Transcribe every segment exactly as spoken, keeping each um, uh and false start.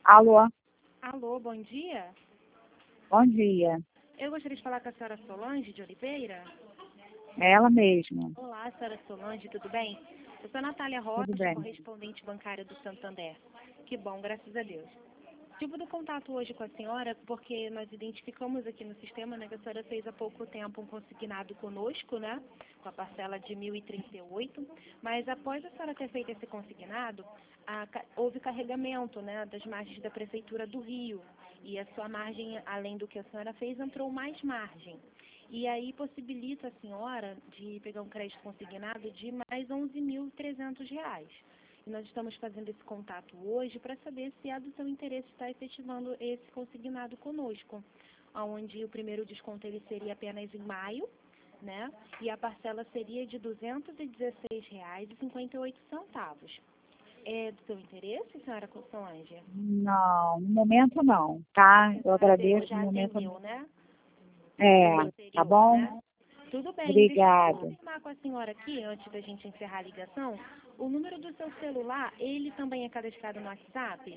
Alô, Alô, bom dia. bom dia. Eu gostaria de falar com a senhora Solange de Oliveira. É ela mesma. Olá, senhora Solange, tudo bem? Eu sou a Natália Rocha, Tudo bem. correspondente bancária do Santander. Que bom, graças a Deus. Tive do contato hoje com a senhora porque nós identificamos aqui no sistema, né, que a senhora fez há pouco tempo um consignado conosco, né, com a parcela de mil e trinta e oito, mas após a senhora ter feito esse consignado, a, houve carregamento, né, das margens da Prefeitura do Rio, e a sua margem, além do que a senhora fez, entrou mais margem. E aí possibilita a senhora de pegar um crédito consignado de mais onze mil e trezentos reais. E nós estamos fazendo esse contato hoje para saber se é do seu interesse estar efetivando esse consignado conosco, onde o primeiro desconto ele seria apenas em maio, né? E a parcela seria de duzentos e dezesseis reais e cinquenta e oito centavos. É do seu interesse, senhora Solange? Não, no momento não, tá? Eu agradeço, Já no momento atendeu, não. né? É, Anterior, tá bom? né? Tudo bem, deixa eu Obrigada. confirmar com a senhora aqui, antes da gente encerrar a ligação, o número do seu celular, ele também é cadastrado no WhatsApp?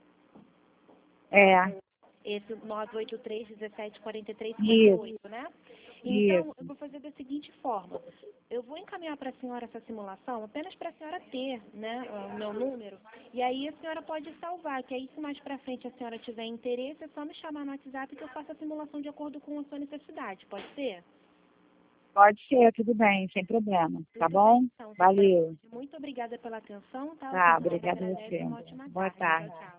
É, Esse nove oito três, um sete, quatro três, cinco isso, oito, né? Então, eu isso. vou fazer da seguinte forma. Eu vou encaminhar para a senhora essa simulação, apenas para a senhora ter, né, o meu número, e aí a senhora pode salvar, que aí se mais para frente a senhora tiver interesse, é só me chamar no WhatsApp que eu faço a simulação de acordo com a sua necessidade, pode ser? Pode ser, tudo bem, sem problema, tá Tudo bom? bem, então, senhora. Valeu. Muito obrigada pela atenção, tá? O Tá, Santander obrigada a agradece você. e uma ótima Boa tarde. tarde. Tchau, tchau.